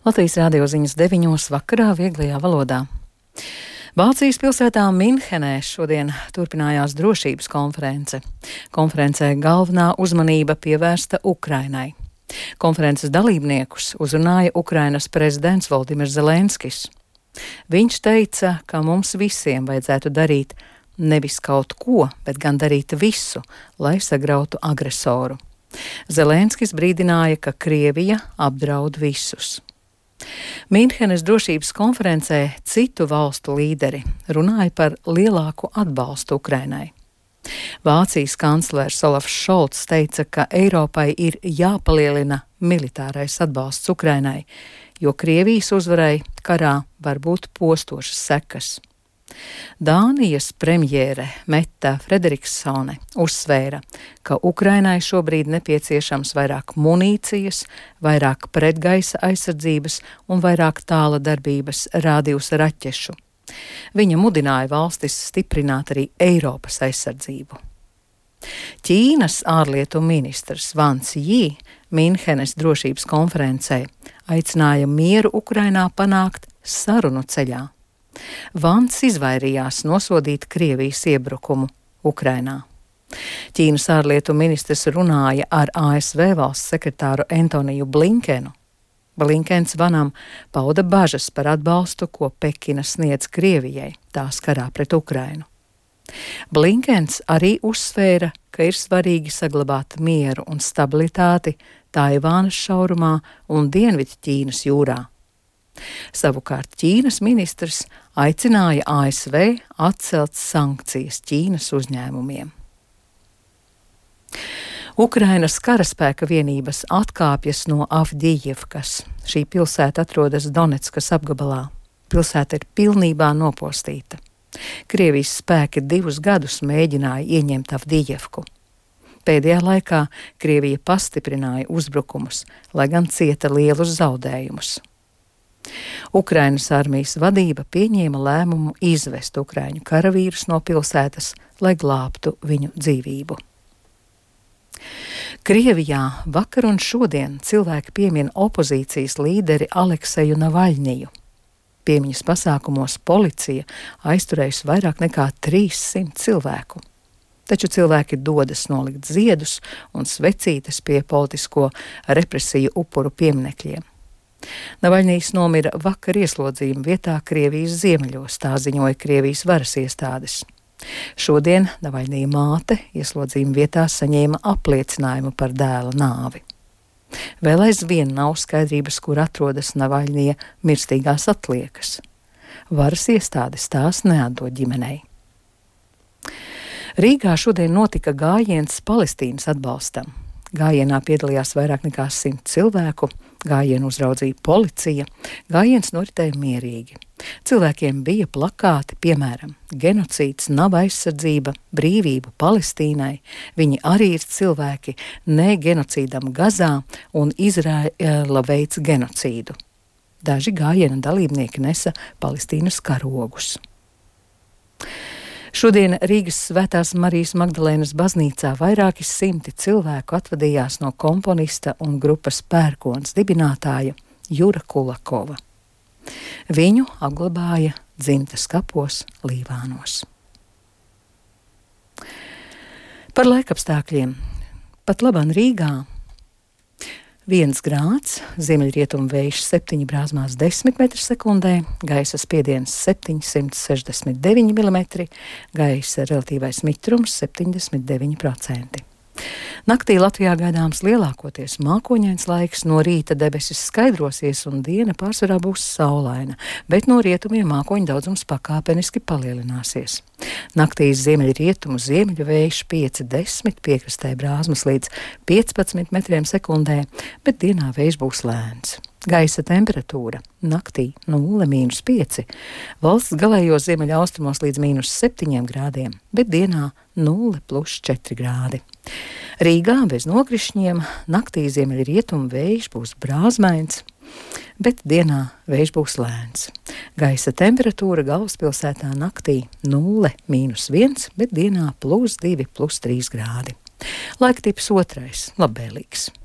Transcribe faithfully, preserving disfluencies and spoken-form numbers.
Latvijas radio ziņas deviņos vakarā vieglajā valodā. Vācijas pilsētā Minhenē šodien turpinājās drošības konference. Konferencē galvenā uzmanība pievērsta Ukrainai. Konferences dalībniekus uzrunāja Ukrainas prezidents Voldimirs Zelenskis. Viņš teica, ka mums visiem vajadzētu darīt nevis kaut ko, bet gan darīt visu, lai sagrautu agresoru. Zelenskis brīdināja, ka Krievija apdraud visus. Minhenes drošības konferencē citu valstu līderi runāja par lielāku atbalstu Ukrainai. Vācijas kanclers Olafs Šolts teica, ka Eiropai ir jāpalielina militārais atbalsts Ukrainai, jo Krievijas uzvarai karā var būt postošas sekas. Dānijas premjere Mette Frederiksone uzsvēra, ka Ukrainai šobrīd nepieciešams vairāk munīcijas, vairāk pretgaisa aizsardzības un vairāk tāla darbības rādījus raķešu. Viņa mudināja valstis stiprināt arī Eiropas aizsardzību. Ķīnas ārlietu ministrs Vans Jī Minhenes drošības konferencē aicināja mieru Ukrainā panākt sarunu ceļā. Vans izvairījās nosodīt Krievijas iebrukumu Ukrainā. Ķīnas ārlietu ministrs runāja ar A S V valsts sekretāru Antoniju Blinkenu. Blinkens Vanam pauda bažas par atbalstu, ko Pekina sniedz Krievijai tās karā pret Ukrainu. Blinkens arī uzsvēra, ka ir svarīgi saglabāt mieru un stabilitāti Taivānas šaurumā un Dienvidķīnas jūrā. Savukārt Ķīnas ministrs aicināja A S V atcelt sankcijas Ķīnas uzņēmumiem. Ukrainas karaspēka vienības atkāpjas no Avdijivkas. Šī pilsēta atrodas Donetskas apgabalā. Pilsēta ir pilnībā nopostīta. Krievijas spēki divus gadus mēģināja ieņemt Avdijivku. Pēdējā laikā Krievija pastiprināja uzbrukumus, lai gan cieta lielus zaudējumus. Ukrainas armijas vadība pieņēma lēmumu izvest ukraiņu karavīrus no pilsētas, lai glābtu viņu dzīvību. Krievijā vakar un šodien cilvēki piemin opozīcijas līderi Alekseju Navaļņiju. Piemiņas pasākumos policija aizturējusi vairāk nekā trīssimt cilvēku. Taču cilvēki dodas nolikt ziedus un svecītes pie politisko represiju upuru pieminekļiem. Navaļņijs nomira vakar ieslodzījuma vietā Krievijas ziemeļos, tā ziņoja Krievijas varas iestādes. Šodien Navaļņija māte ieslodzījuma vietā saņēma apliecinājumu par dēla nāvi. Vēl aizvien nav skaidrības, kur atrodas Navaļņija mirstīgās atliekas. Varas iestādes tās neatdod ģimenei. Rīgā šodien notika gājiens Palestīnas atbalstam. Gājienā piedalījās vairāk nekā simt cilvēku, gājienu uzraudzīja policija, gājiens noritēja mierīgi. Cilvēkiem bija plakāti, piemēram, genocīds nav aizsardzība, brīvība Palestīnai, viņi arī ir cilvēki, ne genocīdam Gazā un Izraēla veids genocīdu. Daži gājiena dalībnieki nesa Palestīnas karogus. Šodien Rīgas Svētās Marijas Magdalēnas baznīcā vairāki simti cilvēku atvadījās no komponista un grupas Pērkons dibinātāja Jura Kulakova. Viņu apglabāja dzimtas kapos Līvānos. Par laikapstākļiem. Pat labāk Rīgā viens grāds, ziemeļrietumu vējš septiņi brāzmās desmit metri sekundē, gaisa spiediens septiņsimt sešdesmit deviņi milimetri, gaisa relatīvais mitrums septiņdesmit deviņi procenti. Naktī Latvijā gaidāms lielākoties mākoņains laiks, no rīta debesis skaidrosies un diena pārsvarā būs saulaina, bet no rietumiem mākoņu daudzums pakāpeniski palielināsies. Naktīs ziemeļrietumu ziemeļu vējš pieci desmit, piekrastē brāzmas līdz piecpadsmit metriem sekundē, bet dienā vējš būs lēns. Gaisa temperatūra naktī nulle mīnus pieci, valsts galējos ziemeļaustrumos līdz mīnus septiņiem grādiem, bet dienā nulle plus četri grādi. Rīgā bez nokrišņiem naktī ziemeļrietumu vējš būs brāzmains, bet dienā vējš būs lēns. Gaisa temperatūra galvaspilsētā naktī nulle mīnus viens, bet dienā plus divi plus trīs grādi. Laiktips otrais, labvēlīgs.